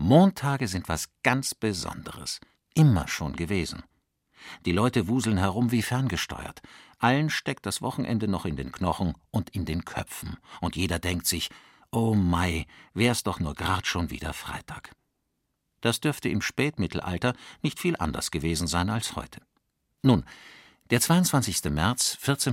Montage sind was ganz Besonderes. Immer schon gewesen. Die Leute wuseln herum wie ferngesteuert. Allen steckt das Wochenende noch in den Knochen und in den Köpfen. Und jeder denkt sich, oh Mai, wär's doch nur grad schon wieder Freitag. Das dürfte im Spätmittelalter nicht viel anders gewesen sein als heute. Nun, der 22. März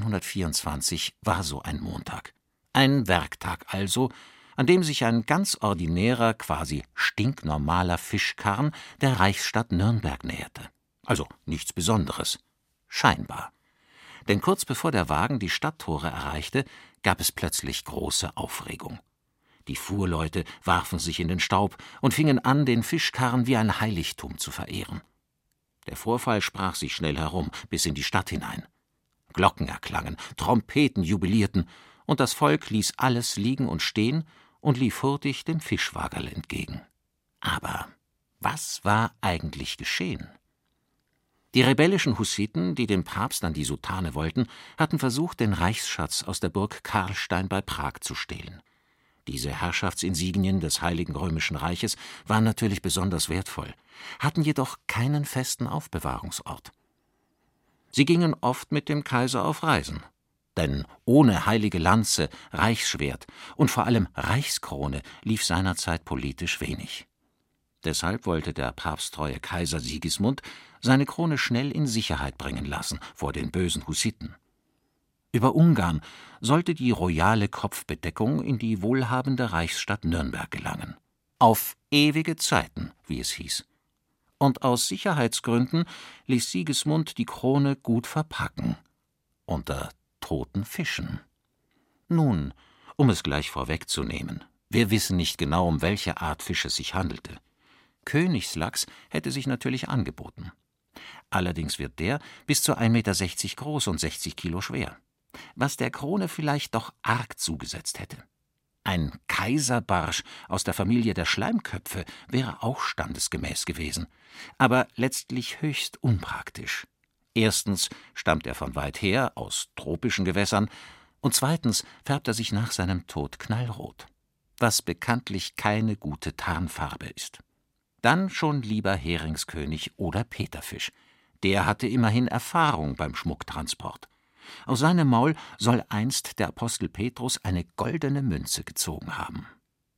1424 war so ein Montag. Ein Werktag also, an dem sich ein ganz ordinärer, quasi stinknormaler Fischkarren der Reichsstadt Nürnberg näherte. Also nichts Besonderes. Scheinbar. Denn kurz bevor der Wagen die Stadttore erreichte, gab es plötzlich große Aufregung. Die Fuhrleute warfen sich in den Staub und fingen an, den Fischkarren wie ein Heiligtum zu verehren. Der Vorfall sprach sich schnell herum, bis in die Stadt hinein. Glocken erklangen, Trompeten jubilierten, und das Volk ließ alles liegen und stehen und lief hurtig dem Fischwagerl entgegen. Aber was war eigentlich geschehen? Die rebellischen Hussiten, die dem Papst an die Soutane wollten, hatten versucht, den Reichsschatz aus der Burg Karlstein bei Prag zu stehlen. Diese Herrschaftsinsignien des Heiligen Römischen Reiches waren natürlich besonders wertvoll, hatten jedoch keinen festen Aufbewahrungsort. Sie gingen oft mit dem Kaiser auf Reisen, denn ohne heilige Lanze, Reichsschwert und vor allem Reichskrone lief seinerzeit politisch wenig. Deshalb wollte der papsttreue Kaiser Sigismund seine Krone schnell in Sicherheit bringen lassen vor den bösen Hussiten. Über Ungarn sollte die royale Kopfbedeckung in die wohlhabende Reichsstadt Nürnberg gelangen. Auf ewige Zeiten, wie es hieß. Und aus Sicherheitsgründen ließ Sigismund die Krone gut verpacken. Unter toten Fischen. Nun, um es gleich vorwegzunehmen, wir wissen nicht genau, um welche Art Fisch es sich handelte. Königslachs hätte sich natürlich angeboten. Allerdings wird der bis zu 1,60 Meter groß und 60 Kilo schwer. Was der Krone vielleicht doch arg zugesetzt hätte. Ein Kaiserbarsch aus der Familie der Schleimköpfe wäre auch standesgemäß gewesen, aber letztlich höchst unpraktisch. Erstens stammt er von weit her, aus tropischen Gewässern, und zweitens färbt er sich nach seinem Tod knallrot, was bekanntlich keine gute Tarnfarbe ist. Dann schon lieber Heringskönig oder Peterfisch. Der hatte immerhin Erfahrung beim Schmucktransport. Aus seinem Maul soll einst der Apostel Petrus eine goldene Münze gezogen haben.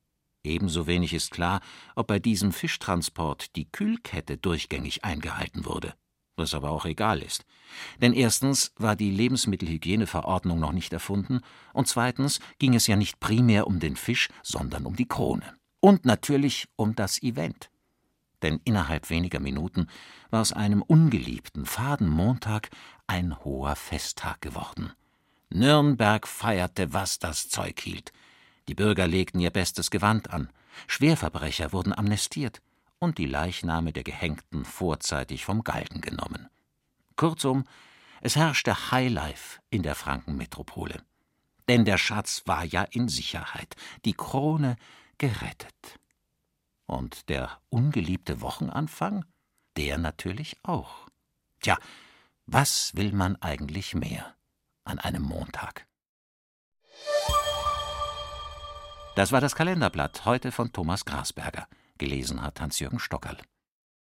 Ebenso wenig ist klar, ob bei diesem Fischtransport die Kühlkette durchgängig eingehalten wurde, was aber auch egal ist. Denn erstens war die Lebensmittelhygieneverordnung noch nicht erfunden und zweitens ging es ja nicht primär um den Fisch, sondern um die Krone. Und natürlich um das Event. Denn innerhalb weniger Minuten war aus einem ungeliebten, faden Montag ein hoher Festtag geworden. Nürnberg feierte, was das Zeug hielt. Die Bürger legten ihr bestes Gewand an, Schwerverbrecher wurden amnestiert und die Leichname der Gehängten vorzeitig vom Galgen genommen. Kurzum, es herrschte Highlife in der Frankenmetropole. Denn der Schatz war ja in Sicherheit, die Krone gerettet. Und der ungeliebte Wochenanfang? Der natürlich auch. Tja, was will man eigentlich mehr an einem Montag? Das war das Kalenderblatt, heute von Thomas Grasberger. Gelesen hat Hans-Jürgen Stockerl.